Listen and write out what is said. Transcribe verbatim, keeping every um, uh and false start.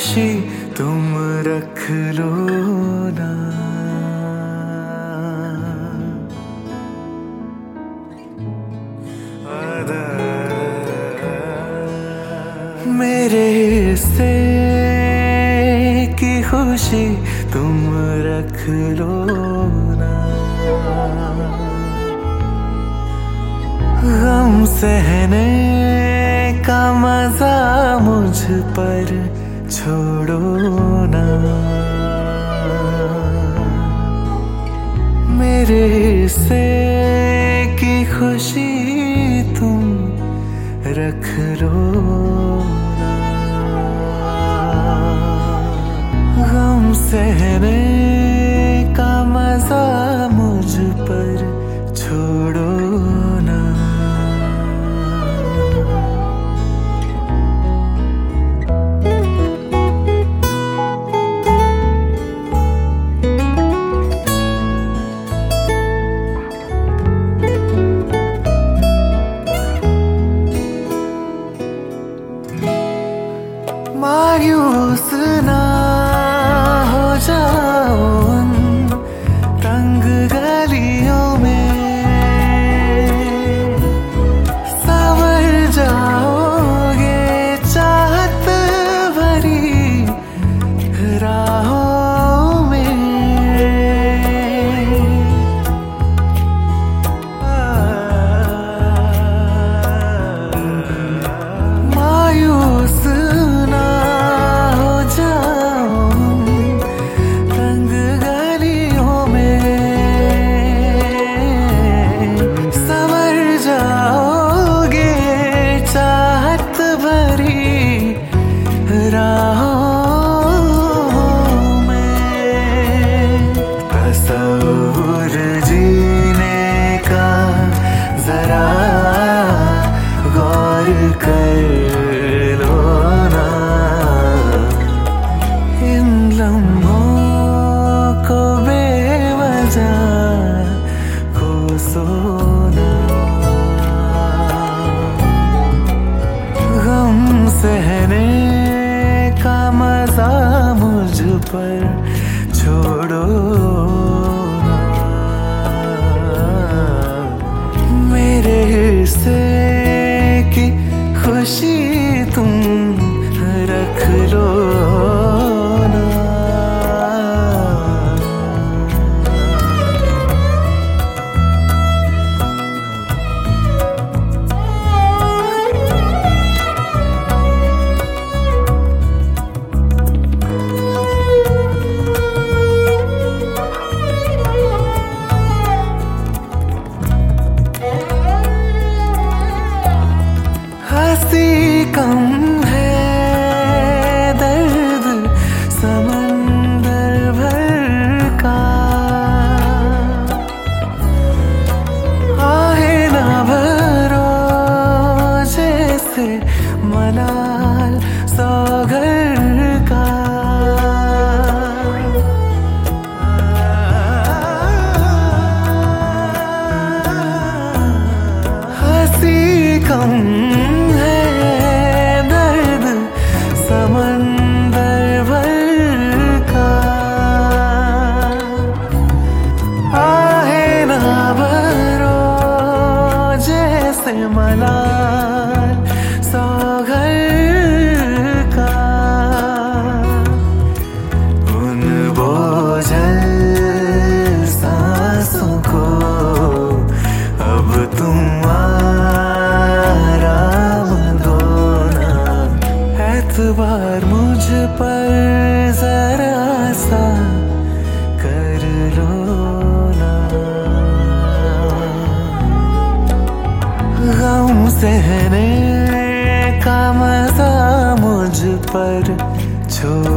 खुशी तुम रख लो ना। मेरे हिस्से की खुशी तुम रख लो ना। गम सहने का मजा मुझ पर छोड़ो ना। मेरे हिस्से की खुशी तुम रख लो ना। गम सहने का मजा मुझ पर छोड़ो ना। मायूस ना हो जाओ उन तंग गलियों में, संवर जाओगे चाहत भरी राहों में। मायूस तस्वुर जीने का जरा गौर कर लो ना। इन लम्हों को बेवजह को सोना। गम सहने का मजा मुझ पर छोड़ो ना। मेरे हिस्से की खुशी तुम रख लो ना। हंसी कम है दर्द समंदर भर का। आहे ना भरो जैसे मलाल सौगर का। हंसी कम समंदर भर का। आहे ना भरो जैसे मलाल सौगर का। उन बोझल सांसों को अब तुम एतबार मुझ पर जरा सा कर लो ना। गम सहने का मजा मुझ पर छोड़